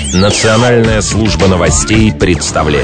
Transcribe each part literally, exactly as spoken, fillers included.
Национальная служба новостей представляет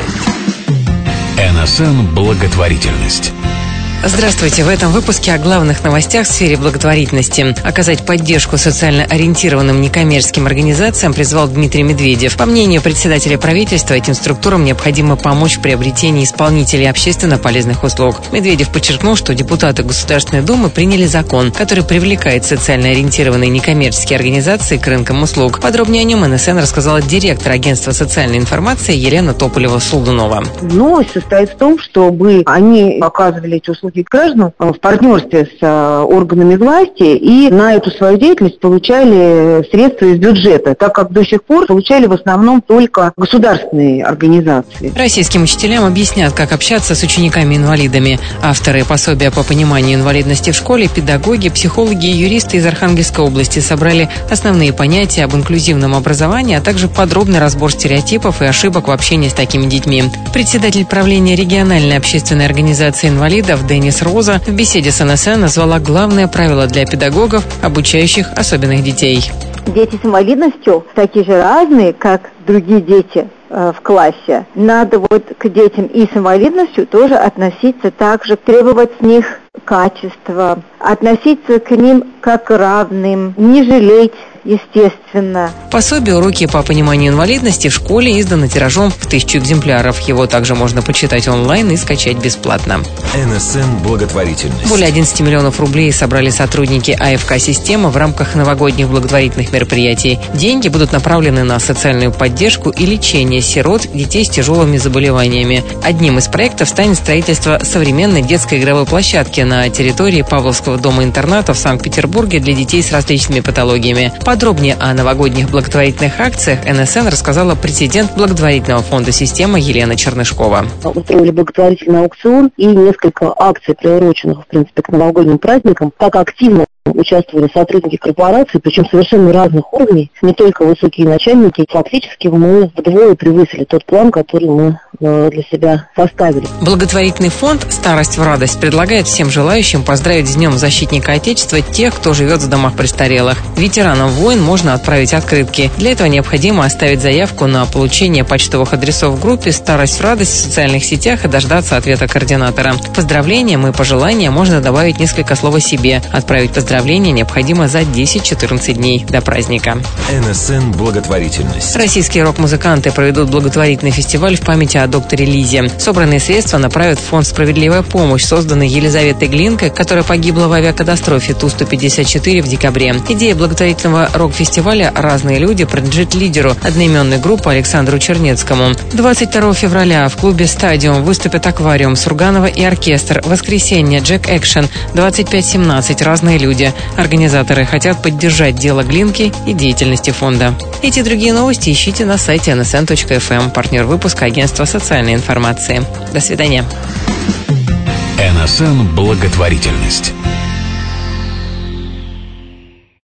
эн эс эн «Благотворительность». Здравствуйте. В этом выпуске о главных новостях в сфере благотворительности. Оказать поддержку социально ориентированным некоммерческим организациям призвал Дмитрий Медведев. По мнению председателя правительства, этим структурам необходимо помочь в приобретении исполнителей общественно полезных услуг. Медведев подчеркнул, что депутаты Государственной Думы приняли закон, который привлекает социально ориентированные некоммерческие организации к рынкам услуг. Подробнее о нем эн эс эн рассказала директор агентства социальной информации Елена Тополева-Сулдунова. Новость состоит в том, чтобы они оказывали эти услуги гражданам в партнерстве с органами власти и на эту свою деятельность получали средства из бюджета, так как до сих пор получали в основном только государственные организации. Российским учителям объяснят, как общаться с учениками-инвалидами. Авторы пособия по пониманию инвалидности в школе, педагоги, психологи и юристы из Архангельской области собрали основные понятия об инклюзивном образовании, а также подробный разбор стереотипов и ошибок в общении с такими детьми. Председатель правления региональной общественной организации инвалидов Денис Роза в беседе с эн эс эн назвала главное правило для педагогов, обучающих особенных детей. Дети с инвалидностью такие же разные, как другие дети э, в классе. Надо вот к детям и с инвалидностью тоже относиться так же, требовать с них качества, относиться к ним как к равным, не жалеть, естественно. Пособие «Уроки по пониманию инвалидности» в школе издано тиражом в тысячу экземпляров. Его также можно почитать онлайн и скачать бесплатно. эн эс эн «Благотворительность». Более одиннадцати миллионов рублей собрали сотрудники а эф ка-системы в рамках новогодних благотворительных мероприятий. Деньги будут направлены на социальную поддержку и лечение сирот, детей с тяжелыми заболеваниями. Одним из проектов станет строительство современной детской игровой площадки на территории Павловского дома-интерната в Санкт-Петербурге для детей с различными патологиями. Подробнее о новогодних благотворительных акциях эн эс эн рассказала президент благотворительного фонда «Система» Елена Чернышкова. Устроили благотворительный аукцион и несколько акций, приуроченных, в принципе, к новогодним праздникам. Так активно участвовали сотрудники корпораций, причем совершенно разных уровней, не только высокие начальники. Фактически мы вдвое превысили тот план, который мы для себя составили. Благотворительный фонд «Старость в радость» предлагает всем желающим поздравить с Днем Защитника Отечества тех, кто живет в домах престарелых. Ветеранам войн можно отправить открытки. Для этого необходимо оставить заявку на получение почтовых адресов в группе «Старость в радость» в социальных сетях и дождаться ответа координатора. К поздравлениям и пожеланиям можно добавить несколько слов о себе. Отправить поздравления необходимо за десять-четырнадцать дней до праздника. эн эс эн «Благотворительность». Российские рок-музыканты проведут благотворительный фестиваль в память о докторе Лизе. Собранные средства направят в фонд «Справедливая помощь», созданный Елизаветой Глинкой, которая погибла в авиакатастрофе Ту сто пятьдесят четыре в декабре. Идея благотворительного рок-фестиваля «Разные люди» принадлежит лидеру одноименной группы Александру Чернецкому. двадцать второго февраля в клубе «Стадиум» выступят «Аквариум», Сурганова и оркестр. Воскресенье, Джек Экшен, двадцать пять семнадцать, «Разные люди». Организаторы хотят поддержать дело Глинки и деятельности фонда. Эти и другие новости ищите на сайте эн эс эн точка эф эм. Партнер выпуска — агентство социальной информации. До свидания. эн эс эн «Благотворительность».